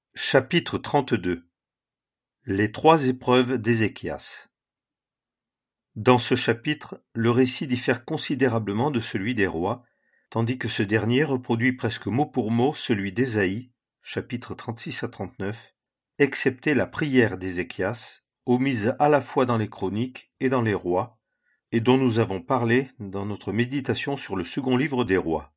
Chapitre 32. Les trois épreuves d'Ézéchias. Dans ce chapitre, le récit diffère considérablement de celui des rois, tandis que ce dernier reproduit presque mot pour mot celui d'Ésaïe, chapitres 36 à 39, excepté la prière d'Ézéchias, omise à la fois dans les chroniques et dans les rois, et dont nous avons parlé dans notre méditation sur le second livre des rois.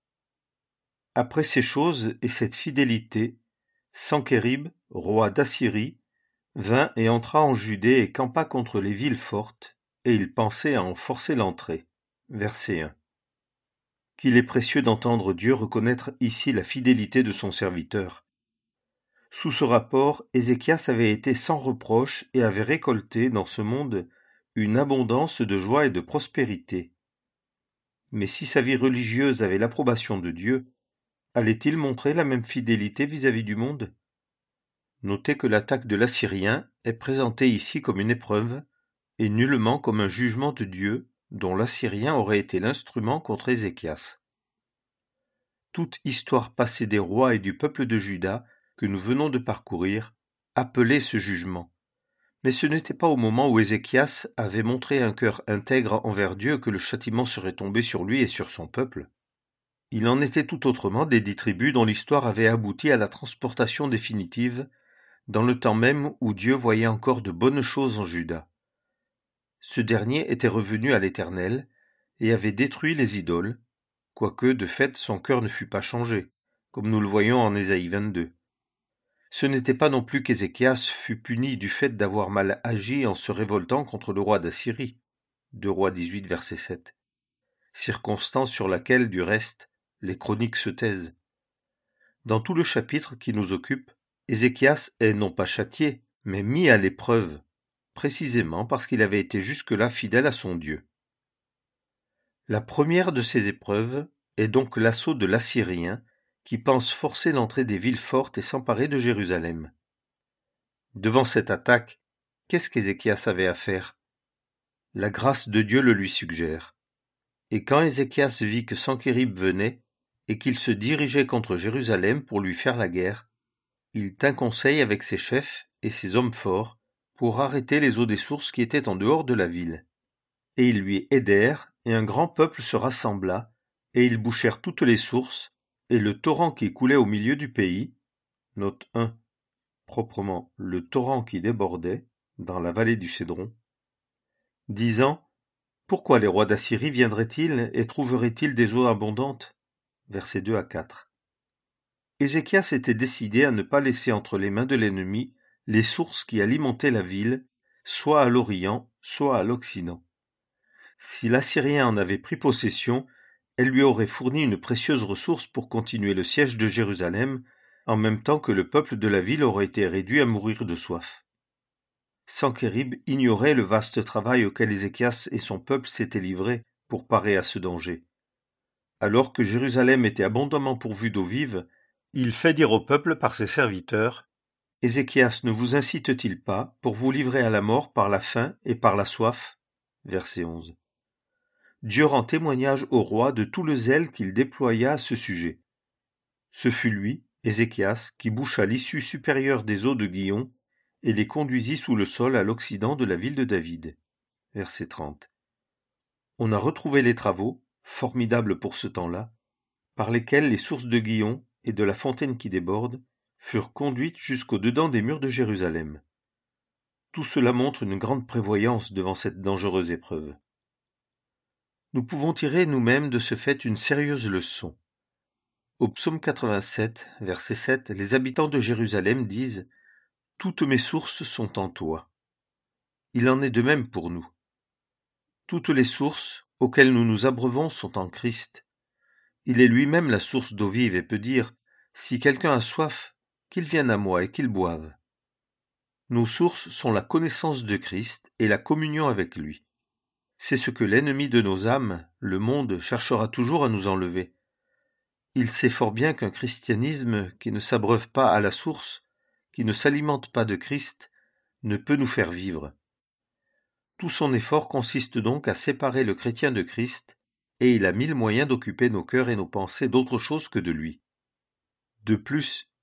Après ces choses et cette fidélité, Sankérib, roi d'Assyrie, vint et entra en Judée et campa contre les villes fortes, et il pensait à en forcer l'entrée. Verset 1. Qu'il est précieux d'entendre Dieu reconnaître ici la fidélité de son serviteur. Sous ce rapport, Ézéchias avait été sans reproche et avait récolté dans ce monde une abondance de joie et de prospérité. Mais si sa vie religieuse avait l'approbation de Dieu, allait-il montrer la même fidélité vis-à-vis du monde ? Notez que l'attaque de l'Assyrien est présentée ici comme une épreuve, et nullement comme un jugement de Dieu dont l'Assyrien aurait été l'instrument contre Ézéchias. Toute histoire passée des rois et du peuple de Juda que nous venons de parcourir appelait ce jugement. Mais ce n'était pas au moment où Ézéchias avait montré un cœur intègre envers Dieu que le châtiment serait tombé sur lui et sur son peuple. Il en était tout autrement des 10 tribus dont l'histoire avait abouti à la transportation définitive, dans le temps même où Dieu voyait encore de bonnes choses en Juda. Ce dernier était revenu à l'Éternel et avait détruit les idoles, quoique de fait son cœur ne fût pas changé, comme nous le voyons en Ésaïe 22. Ce n'était pas non plus qu'Ézéchias fut puni du fait d'avoir mal agi en se révoltant contre le roi d'Assyrie. 2 Rois 18, verset 7. Circonstance sur laquelle, du reste, les chroniques se taisent. Dans tout le chapitre qui nous occupe, Ézéchias est non pas châtié, mais mis à l'épreuve, précisément parce qu'il avait été jusque-là fidèle à son Dieu. La première de ces épreuves est donc l'assaut de l'Assyrien qui pense forcer l'entrée des villes fortes et s'emparer de Jérusalem. Devant cette attaque, qu'est-ce qu'Ézéchias avait à faire ? La grâce de Dieu le lui suggère. Et quand Ézéchias vit que Sankérib venait et qu'il se dirigeait contre Jérusalem pour lui faire la guerre, il tint conseil avec ses chefs et ses hommes forts pour arrêter les eaux des sources qui étaient en dehors de la ville. Et ils lui aidèrent, et un grand peuple se rassembla, et ils bouchèrent toutes les sources, et le torrent qui coulait au milieu du pays, note 1, proprement le torrent qui débordait, dans la vallée du Cédron, disant : Pourquoi les rois d'Assyrie viendraient-ils et trouveraient-ils des eaux abondantes ? Versets 2 à 4. Ézéchias était décidé à ne pas laisser entre les mains de l'ennemi les sources qui alimentaient la ville, soit à l'Orient, soit à l'Occident. Si l'Assyrien en avait pris possession, elle lui aurait fourni une précieuse ressource pour continuer le siège de Jérusalem, en même temps que le peuple de la ville aurait été réduit à mourir de soif. Sankérib ignorait le vaste travail auquel Ézéchias et son peuple s'étaient livrés pour parer à ce danger. Alors que Jérusalem était abondamment pourvue d'eau vive, il fait dire au peuple par ses serviteurs : Ézéchias ne vous incite-t-il pas pour vous livrer à la mort par la faim et par la soif ? Verset 11. Dieu rend témoignage au roi de tout le zèle qu'il déploya à ce sujet. Ce fut lui, Ézéchias, qui boucha l'issue supérieure des eaux de Gihon et les conduisit sous le sol à l'occident de la ville de David. Verset 30. On a retrouvé les travaux, formidables pour ce temps-là, par lesquels les sources de Gihon et de la fontaine qui déborde furent conduites jusqu'au-dedans des murs de Jérusalem. Tout cela montre une grande prévoyance devant cette dangereuse épreuve. Nous pouvons tirer nous-mêmes de ce fait une sérieuse leçon. Au psaume 87, verset 7, les habitants de Jérusalem disent « Toutes mes sources sont en toi ». Il en est de même pour nous. Toutes les sources auxquelles nous nous abreuvons sont en Christ. Il est lui-même la source d'eau vive et peut dire « Si quelqu'un a soif, qu'il vienne à moi et qu'il boive ». Nos sources sont la connaissance de Christ et la communion avec lui. C'est ce que l'ennemi de nos âmes, le monde, cherchera toujours à nous enlever. Il sait fort bien qu'un christianisme qui ne s'abreuve pas à la source, qui ne s'alimente pas de Christ, ne peut nous faire vivre. Tout son effort consiste donc à séparer le chrétien de Christ, et il a 1000 moyens d'occuper nos cœurs et nos pensées d'autre chose que de lui. De plus,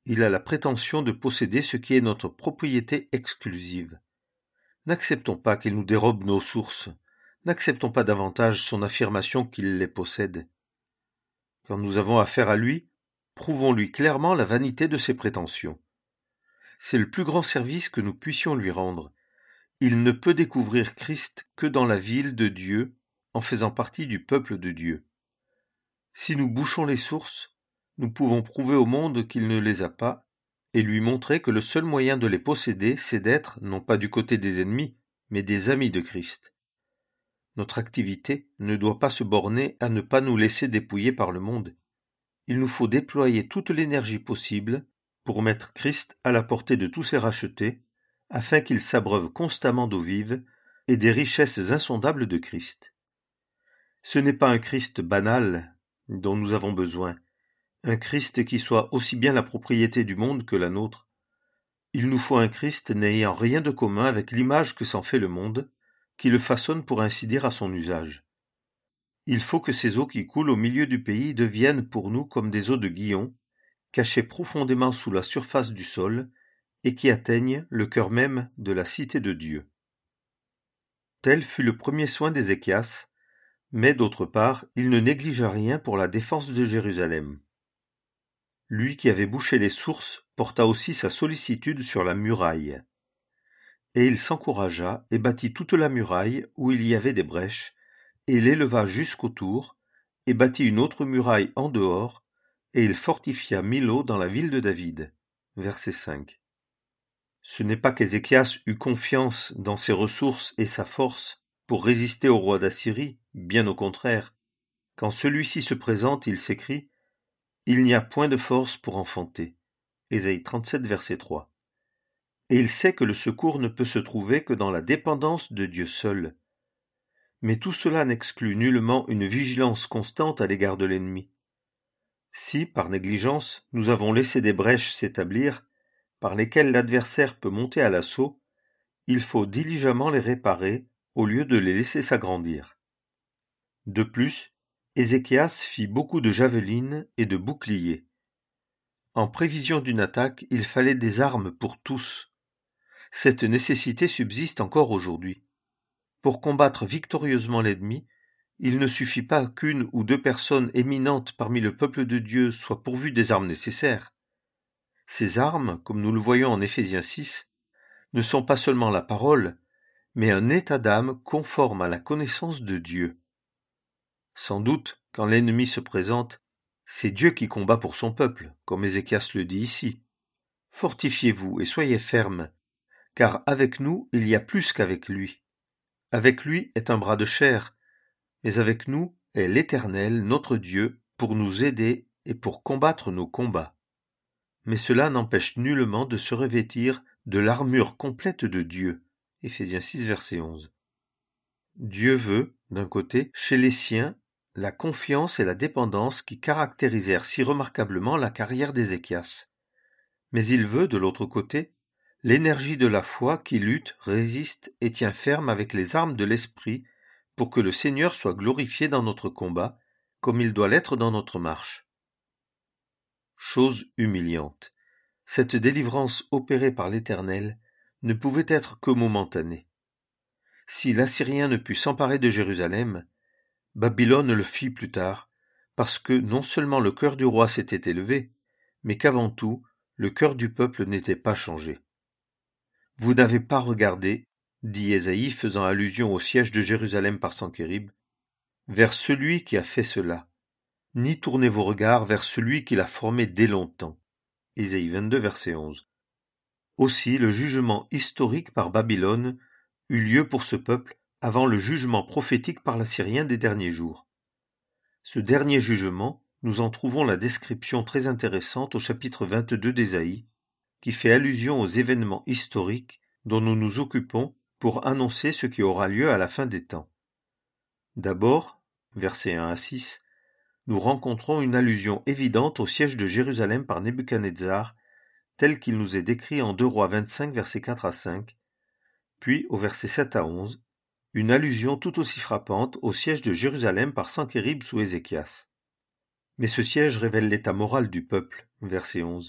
il a la prétention de posséder ce qui est notre propriété exclusive. N'acceptons pas qu'il nous dérobe nos sources, n'acceptons pas davantage son affirmation qu'il les possède. Quand nous avons affaire à lui, prouvons-lui clairement la vanité de ses prétentions. C'est le plus grand service que nous puissions lui rendre. Il ne peut découvrir Christ que dans la ville de Dieu, en faisant partie du peuple de Dieu. Si nous bouchons les sources, nous pouvons prouver au monde qu'il ne les a pas, et lui montrer que le seul moyen de les posséder, c'est d'être, non pas du côté des ennemis, mais des amis de Christ. Notre activité ne doit pas se borner à ne pas nous laisser dépouiller par le monde. Il nous faut déployer toute l'énergie possible pour mettre Christ à la portée de tous ses rachetés, afin qu'ils s'abreuvent constamment d'eau vive et des richesses insondables de Christ. Ce n'est pas un Christ banal dont nous avons besoin, un Christ qui soit aussi bien la propriété du monde que la nôtre. Il nous faut un Christ n'ayant rien de commun avec l'image que s'en fait le monde, qui le façonne pour ainsi dire à son usage. Il faut que ces eaux qui coulent au milieu du pays deviennent pour nous comme des eaux de Guillon, cachées profondément sous la surface du sol, et qui atteignent le cœur même de la cité de Dieu. Tel fut le premier soin d'Ézéchias, mais d'autre part, il ne négligea rien pour la défense de Jérusalem. Lui qui avait bouché les sources porta aussi sa sollicitude sur la muraille. Et il s'encouragea et bâtit toute la muraille où il y avait des brèches, et l'éleva jusqu'autour, et bâtit une autre muraille en dehors, et il fortifia Milo dans la ville de David. Verset 5. Ce n'est pas qu'Ézéchias eut confiance dans ses ressources et sa force pour résister au roi d'Assyrie, bien au contraire. Quand celui-ci se présente, il s'écrie « Il n'y a point de force pour enfanter » Ésaïe 37, verset 3. Et il sait que le secours ne peut se trouver que dans la dépendance de Dieu seul. Mais tout cela n'exclut nullement une vigilance constante à l'égard de l'ennemi. Si, par négligence, nous avons laissé des brèches s'établir, par lesquelles l'adversaire peut monter à l'assaut, il faut diligemment les réparer au lieu de les laisser s'agrandir. De plus, Ézéchias fit beaucoup de javelines et de boucliers. En prévision d'une attaque, il fallait des armes pour tous. Cette nécessité subsiste encore aujourd'hui. Pour combattre victorieusement l'ennemi, il ne suffit pas qu'une ou deux personnes éminentes parmi le peuple de Dieu soient pourvues des armes nécessaires. Ces armes, comme nous le voyons en Éphésiens 6, ne sont pas seulement la parole, mais un état d'âme conforme à la connaissance de Dieu. Sans doute, quand l'ennemi se présente, c'est Dieu qui combat pour son peuple, comme Ézéchias le dit ici. Fortifiez-vous et soyez fermes, car avec nous il y a plus qu'avec lui. Avec lui est un bras de chair, mais avec nous est l'Éternel, notre Dieu, pour nous aider et pour combattre nos combats. Mais cela n'empêche nullement de se revêtir de l'armure complète de Dieu. Éphésiens 6, verset 11. Dieu veut, d'un côté, chez les siens, la confiance et la dépendance qui caractérisèrent si remarquablement la carrière d'Ézéchias. Mais il veut, de l'autre côté, l'énergie de la foi qui lutte, résiste et tient ferme avec les armes de l'esprit pour que le Seigneur soit glorifié dans notre combat, comme il doit l'être dans notre marche. Chose humiliante. Cette délivrance opérée par l'Éternel ne pouvait être que momentanée. Si l'Assyrien ne put s'emparer de Jérusalem, Babylone le fit plus tard, parce que non seulement le cœur du roi s'était élevé, mais qu'avant tout, le cœur du peuple n'était pas changé. Vous n'avez pas regardé, dit Ésaïe faisant allusion au siège de Jérusalem par Sanchérib, vers celui qui a fait cela, ni tournez vos regards vers celui qui l'a formé dès longtemps. Ésaïe 22, verset 11. Aussi, le jugement historique par Babylone eut lieu pour ce peuple avant le jugement prophétique par l'Assyrien des derniers jours. Ce dernier jugement, nous en trouvons la description très intéressante au chapitre 22 d'Ésaïe, qui fait allusion aux événements historiques dont nous nous occupons pour annoncer ce qui aura lieu à la fin des temps. D'abord, versets 1 à 6, nous rencontrons une allusion évidente au siège de Jérusalem par Nebuchadnezzar, tel qu'il nous est décrit en 2 Rois 25, versets 4 à 5, puis au verset 7 à 11, une allusion tout aussi frappante au siège de Jérusalem par Sanchérib sous Ézéchias. Mais ce siège révèle l'état moral du peuple, verset 11,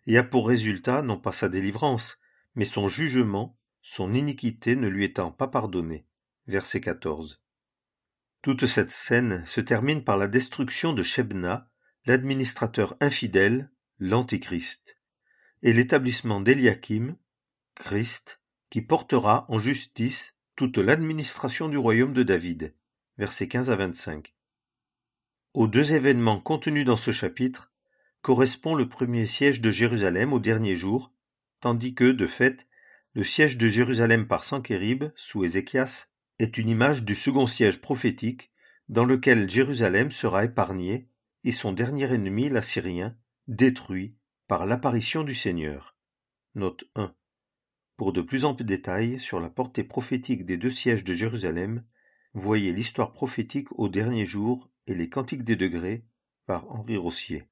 et a pour résultat non pas sa délivrance, mais son jugement, son iniquité ne lui étant pas pardonnée. Verset 14. Toute cette scène se termine par la destruction de Shebna, l'administrateur infidèle, l'Antichrist, et l'établissement d'Eliakim, Christ, qui portera en justice toute l'administration du royaume de David. Versets 15 à 25. Aux deux événements contenus dans ce chapitre correspond le premier siège de Jérusalem au dernier jour, tandis que, de fait, le siège de Jérusalem par Sankérib, sous Ézéchias, est une image du second siège prophétique dans lequel Jérusalem sera épargnée et son dernier ennemi, l'Assyrien, détruit par l'apparition du Seigneur. Note 1. Pour de plus amples détails sur la portée prophétique des deux sièges de Jérusalem, voyez l'histoire prophétique au dernier jour et les Cantiques des degrés par Henri Rossier.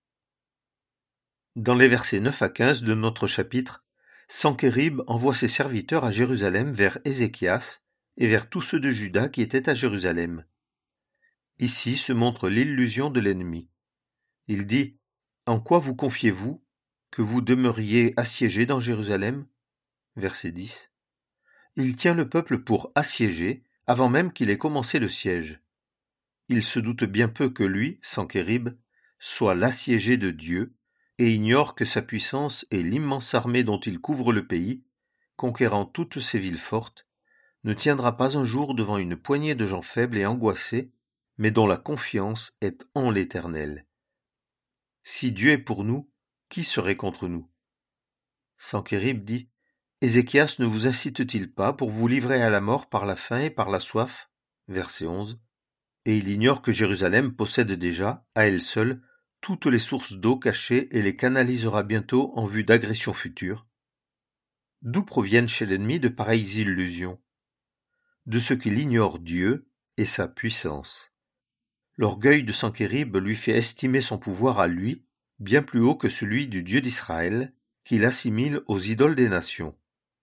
Dans les versets 9 à 15 de notre chapitre, Sankérib envoie ses serviteurs à Jérusalem vers Ézéchias et vers tous ceux de Juda qui étaient à Jérusalem. Ici se montre l'illusion de l'ennemi. Il dit « En quoi vous confiez-vous que vous demeuriez assiégés dans Jérusalem » Verset 10. Il tient le peuple pour assiégé avant même qu'il ait commencé le siège. Il se doute bien peu que lui, Sankérib, soit l'assiégé de Dieu et ignore que sa puissance et l'immense armée dont il couvre le pays, conquérant toutes ses villes fortes, ne tiendra pas un jour devant une poignée de gens faibles et angoissés, mais dont la confiance est en l'Éternel. Si Dieu est pour nous, qui serait contre nous? Sankérib dit « Ézéchias ne vous incite-t-il pas pour vous livrer à la mort par la faim et par la soif » Verset 11. Et il ignore que Jérusalem possède déjà, à elle seule, toutes les sources d'eau cachées et les canalisera bientôt en vue d'agressions futures. D'où proviennent chez l'ennemi de pareilles illusions? De ce qu'il ignore Dieu et sa puissance. L'orgueil de Sankérib lui fait estimer son pouvoir à lui bien plus haut que celui du Dieu d'Israël, qu'il assimile aux idoles des nations.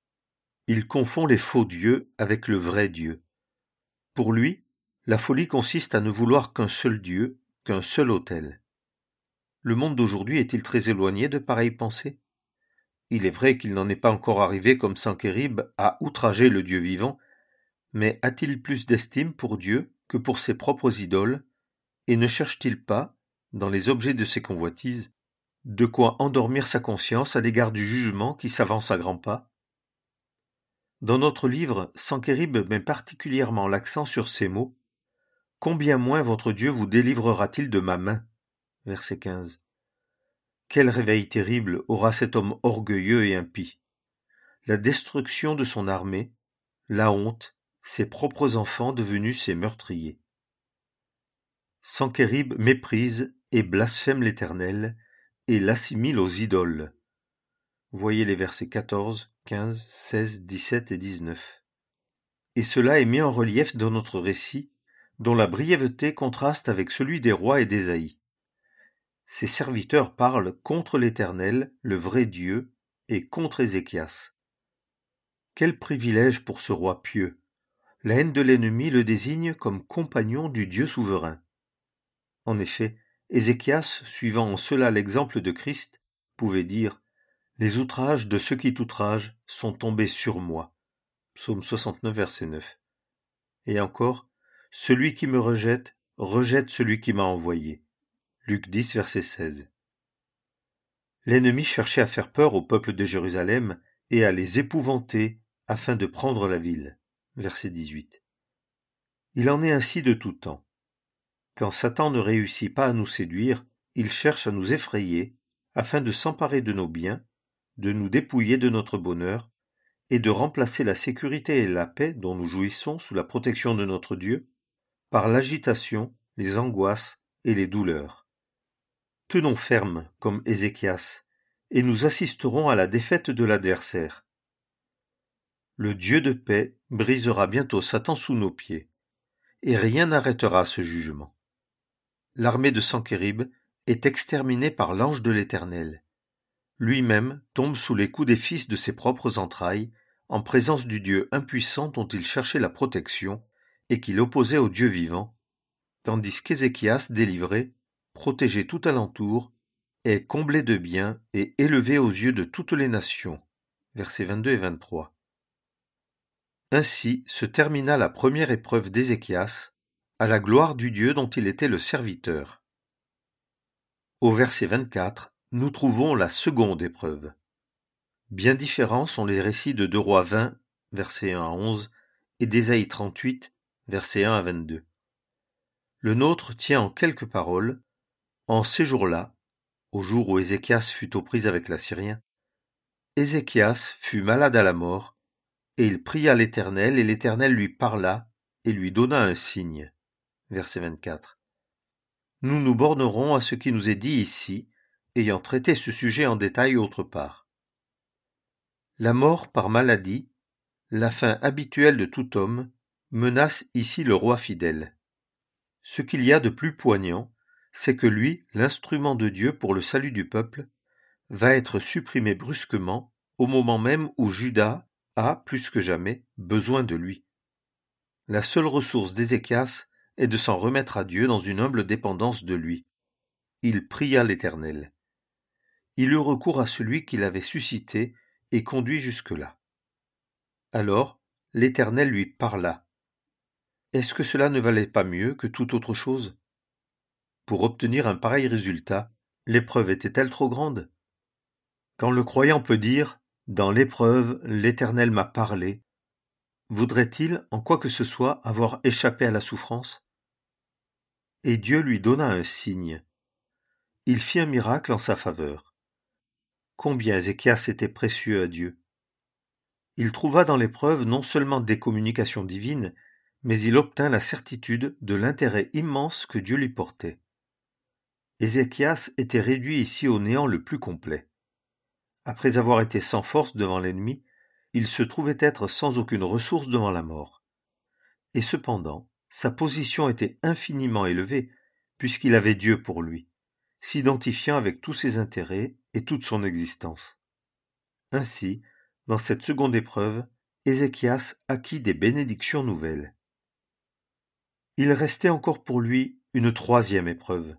Il confond les faux dieux avec le vrai Dieu. Pour lui, la folie consiste à ne vouloir qu'un seul Dieu, qu'un seul autel. Le monde d'aujourd'hui est-il très éloigné de pareilles pensées? Il est vrai qu'il n'en est pas encore arrivé comme Sankérib à outrager le Dieu vivant, mais a-t-il plus d'estime pour Dieu que pour ses propres idoles, et ne cherche-t-il pas, dans les objets de ses convoitises, de quoi endormir sa conscience à l'égard du jugement qui s'avance à grands pas? Dans notre livre, Sankérib met particulièrement l'accent sur ces mots « Combien moins votre Dieu vous délivrera-t-il de ma main » Verset 15. Quel réveil terrible aura cet homme orgueilleux et impie! La destruction de son armée, la honte, ses propres enfants devenus ses meurtriers. Sankérib méprise et blasphème l'Éternel et l'assimile aux idoles. Voyez les versets 14, 15, 16, 17 et 19. Et cela est mis en relief dans notre récit, dont la brièveté contraste avec celui des rois et d'Ésaïe. Ses serviteurs parlent contre l'Éternel, le vrai Dieu, et contre Ézéchias. Quel privilège pour ce roi pieux! La haine de l'ennemi le désigne comme compagnon du Dieu souverain. En effet, Ézéchias, suivant en cela l'exemple de Christ, pouvait dire « Les outrages de ceux qui t'outragent sont tombés sur moi » Psaume 69, verset 9. Et encore « Celui qui me rejette, rejette celui qui m'a envoyé » Luc 10, verset 16. L'ennemi cherchait à faire peur au peuple de Jérusalem et à les épouvanter afin de prendre la ville. Verset 18. Il en est ainsi de tout temps. Quand Satan ne réussit pas à nous séduire, il cherche à nous effrayer afin de s'emparer de nos biens, de nous dépouiller de notre bonheur et de remplacer la sécurité et la paix dont nous jouissons sous la protection de notre Dieu par l'agitation, les angoisses et les douleurs. Tenons ferme comme Ézéchias et nous assisterons à la défaite de l'adversaire. Le Dieu de paix brisera bientôt Satan sous nos pieds et rien n'arrêtera ce jugement. L'armée de Sankérib est exterminée par l'ange de l'Éternel. Lui-même tombe sous les coups des fils de ses propres entrailles, en présence du Dieu impuissant dont il cherchait la protection et qu'il opposait au Dieu vivant, tandis qu'Ézéchias, délivré, protégé tout alentour, est comblé de biens et élevé aux yeux de toutes les nations. Versets 22 et 23. Ainsi se termina la première épreuve d'Ézéchias, à la gloire du Dieu dont il était le serviteur. Au verset 24, nous trouvons la seconde épreuve. Bien différents sont les récits de 2 Rois 20, versets 1 à 11, et d'Ésaïe 38, versets 1 à 22. Le nôtre tient en quelques paroles: en ces jours-là, au jour où Ézéchias fut aux prises avec l'Assyrien, Ézéchias fut malade à la mort, et il pria l'Éternel, et l'Éternel lui parla et lui donna un signe. Verset 24. Nous nous bornerons à ce qui nous est dit ici, ayant traité ce sujet en détail autre part. La mort par maladie, la fin habituelle de tout homme, menace ici le roi fidèle. Ce qu'il y a de plus poignant, c'est que lui, l'instrument de Dieu pour le salut du peuple, va être supprimé brusquement au moment même où Juda a, plus que jamais, besoin de lui. La seule ressource d'Ézéchias est de s'en remettre à Dieu dans une humble dépendance de lui. Il pria l'Éternel. Il eut recours à celui qui l'avait suscité et conduit jusque-là. Alors, l'Éternel lui parla. Est-ce que cela ne valait pas mieux que toute autre chose? Pour obtenir un pareil résultat, l'épreuve était-elle trop grande? Quand le croyant peut dire « Dans l'épreuve, l'Éternel m'a parlé », voudrait-il, en quoi que ce soit, avoir échappé à la souffrance? Et Dieu lui donna un signe. Il fit un miracle en sa faveur. Combien Ézéchias était précieux à Dieu! Il trouva dans l'épreuve non seulement des communications divines, mais il obtint la certitude de l'intérêt immense que Dieu lui portait. Ézéchias était réduit ici au néant le plus complet. Après avoir été sans force devant l'ennemi, il se trouvait être sans aucune ressource devant la mort. Et cependant, sa position était infiniment élevée, puisqu'il avait Dieu pour lui, s'identifiant avec tous ses intérêts et toute son existence. Ainsi, dans cette seconde épreuve, Ézéchias acquit des bénédictions nouvelles. Il restait encore pour lui une troisième épreuve.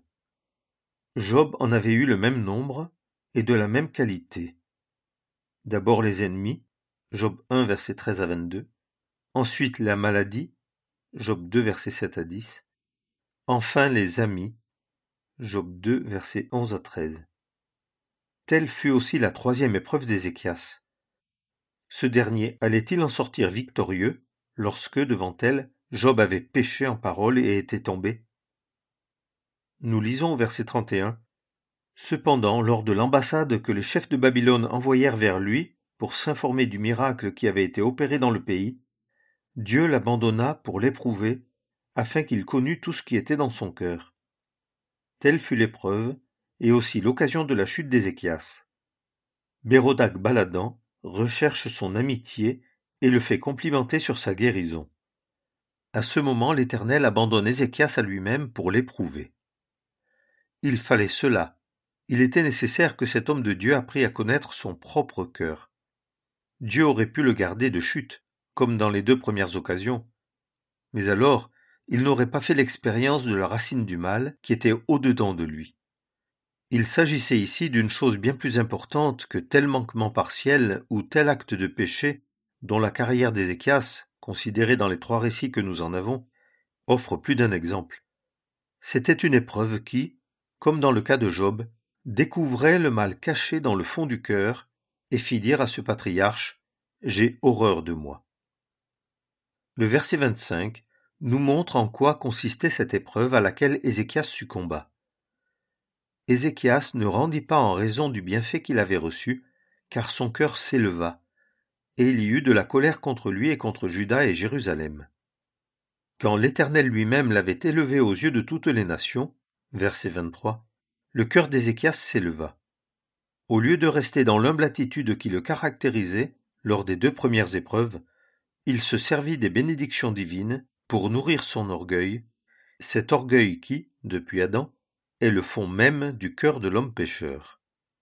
Job en avait eu le même nombre et de la même qualité. D'abord les ennemis, Job 1, versets 13 à 22. Ensuite la maladie, Job 2, versets 7 à 10. Enfin les amis, Job 2, versets 11 à 13. Telle fut aussi la troisième épreuve d'Ézéchias. Ce dernier allait-il en sortir victorieux lorsque, devant elle, Job avait péché en parole et était tombé? Nous lisons au verset 31. Cependant, lors de l'ambassade que les chefs de Babylone envoyèrent vers lui pour s'informer du miracle qui avait été opéré dans le pays, Dieu l'abandonna pour l'éprouver, afin qu'il connût tout ce qui était dans son cœur. Telle fut l'épreuve, et aussi l'occasion de la chute d'Ézéchias. Bérodach Baladan recherche son amitié et le fait complimenter sur sa guérison. À ce moment, l'Éternel abandonne Ézéchias à lui-même pour l'éprouver. Il fallait cela. Il était nécessaire que cet homme de Dieu apprît à connaître son propre cœur. Dieu aurait pu le garder de chute, comme dans les deux premières occasions. Mais alors, il n'aurait pas fait l'expérience de la racine du mal qui était au-dedans de lui. Il s'agissait ici d'une chose bien plus importante que tel manquement partiel ou tel acte de péché dont la carrière d'Ézéchias, considérée dans les trois récits que nous en avons, offre plus d'un exemple. C'était une épreuve qui, comme dans le cas de Job, découvrait le mal caché dans le fond du cœur et fit dire à ce patriarche « J'ai horreur de moi ». Le verset 25 nous montre en quoi consistait cette épreuve à laquelle Ézéchias succomba. Ézéchias ne rendit pas en raison du bienfait qu'il avait reçu, car son cœur s'éleva, et il y eut de la colère contre lui et contre Juda et Jérusalem. Quand l'Éternel lui-même l'avait élevé aux yeux de toutes les nations, verset 23, le cœur d'Ézéchias s'éleva. Au lieu de rester dans l'humble attitude qui le caractérisait lors des deux premières épreuves, il se servit des bénédictions divines pour nourrir son orgueil, cet orgueil qui, depuis Adam, est le fond même du cœur de l'homme pécheur.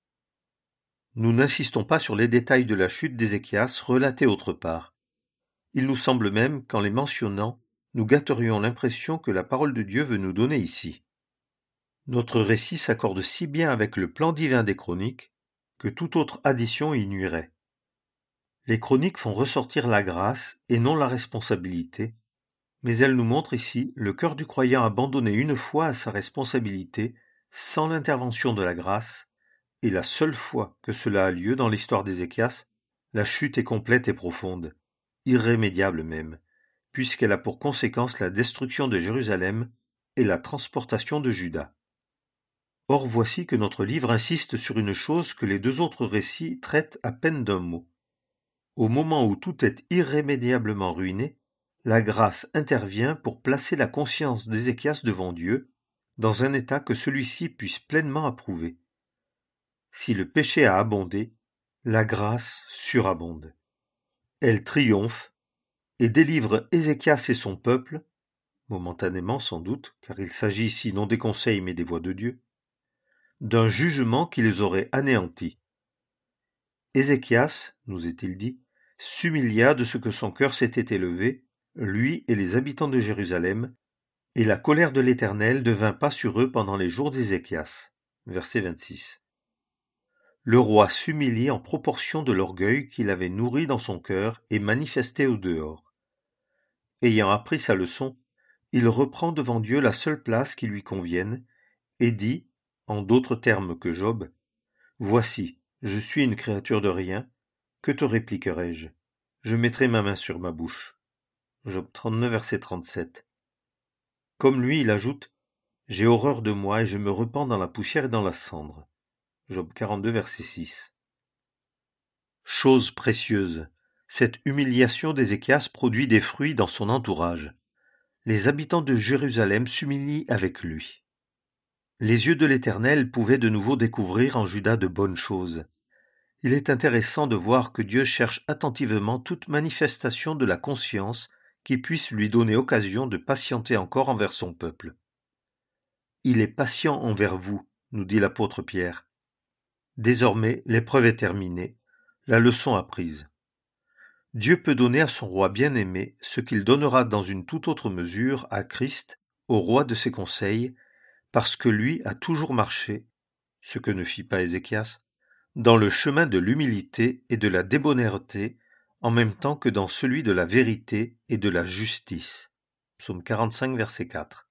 Nous n'insistons pas sur les détails de la chute d'Ézéchias relatés autre part. Il nous semble même qu'en les mentionnant, nous gâterions l'impression que la parole de Dieu veut nous donner ici. Notre récit s'accorde si bien avec le plan divin des chroniques que toute autre addition y nuirait. Les chroniques font ressortir la grâce et non la responsabilité, mais elles nous montrent ici le cœur du croyant abandonné une fois à sa responsabilité sans l'intervention de la grâce, et la seule fois que cela a lieu dans l'histoire d'Ézéchias, la chute est complète et profonde, irrémédiable même, puisqu'elle a pour conséquence la destruction de Jérusalem et la transportation de Juda. Or voici que notre livre insiste sur une chose que les deux autres récits traitent à peine d'un mot. Au moment où tout est irrémédiablement ruiné, la grâce intervient pour placer la conscience d'Ézéchias devant Dieu, dans un état que celui-ci puisse pleinement approuver. Si le péché a abondé, la grâce surabonde. Elle triomphe et délivre Ézéchias et son peuple, momentanément sans doute, car il s'agit ici non des conseils mais des voies de Dieu, d'un jugement qui les aurait anéantis. Ézéchias, nous est-il dit, s'humilia de ce que son cœur s'était élevé, lui et les habitants de Jérusalem, et la colère de l'Éternel ne vint pas sur eux pendant les jours d'Ézéchias. Verset 26. Le roi s'humilie en proportion de l'orgueil qu'il avait nourri dans son cœur et manifesté au dehors. Ayant appris sa leçon, il reprend devant Dieu la seule place qui lui convienne, et dit, en d'autres termes que Job, « Voici, je suis une créature de rien, que te répliquerai-je? Je mettrai ma main sur ma bouche. » Job 39, verset 37. Comme lui, il ajoute, « J'ai horreur de moi et je me repens dans la poussière et dans la cendre. » Job 42, verset 6. Chose précieuse, cette humiliation d'Ézéchias produit des fruits dans son entourage. Les habitants de Jérusalem s'humilient avec lui. Les yeux de l'Éternel pouvaient de nouveau découvrir en Juda de bonnes choses. Il est intéressant de voir que Dieu cherche attentivement toute manifestation de la conscience qui puisse lui donner occasion de patienter encore envers son peuple. « Il est patient envers vous », nous dit l'apôtre Pierre. Désormais, l'épreuve est terminée, la leçon apprise. Dieu peut donner à son roi bien-aimé ce qu'il donnera dans une toute autre mesure à Christ, au roi de ses conseils, parce que lui a toujours marché, ce que ne fit pas Ézéchias, dans le chemin de l'humilité et de la débonnaire,té, en même temps que dans celui de la vérité et de la justice. Psaume 45, verset 4.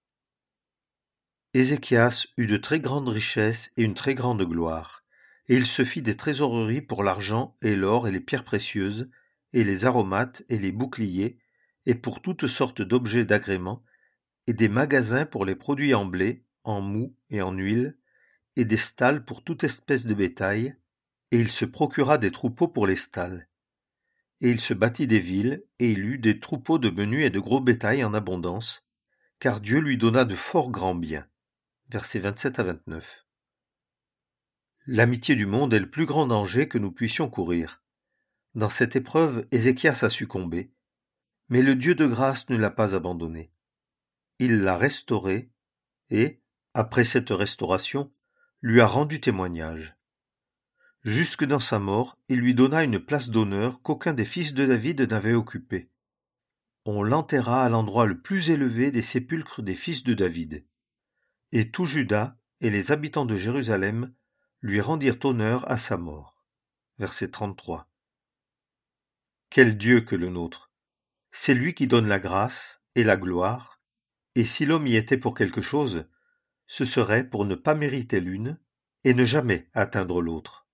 Ézéchias eut de très grandes richesses et une très grande gloire, et il se fit des trésoreries pour l'argent et l'or et les pierres précieuses, et les aromates et les boucliers, et pour toutes sortes d'objets d'agrément, et des magasins pour les produits en blé, en moût et en huile, et des stalles pour toute espèce de bétail, et il se procura des troupeaux pour les stalles. Et il se bâtit des villes, et il eut des troupeaux de menu et de gros bétail en abondance, car Dieu lui donna de fort grands biens. Versets 27 à 29. L'amitié du monde est le plus grand danger que nous puissions courir. Dans cette épreuve, Ézéchias a succombé, mais le Dieu de grâce ne l'a pas abandonné. Il l'a restauré et, après cette restauration, lui a rendu témoignage. Jusque dans sa mort, il lui donna une place d'honneur qu'aucun des fils de David n'avait occupée. On l'enterra à l'endroit le plus élevé des sépulcres des fils de David. Et tout Juda et les habitants de Jérusalem lui rendirent honneur à sa mort. Verset 33. Quel Dieu que le nôtre! C'est lui qui donne la grâce et la gloire, et si l'homme y était pour quelque chose, ce serait pour ne pas mériter l'une et ne jamais atteindre l'autre.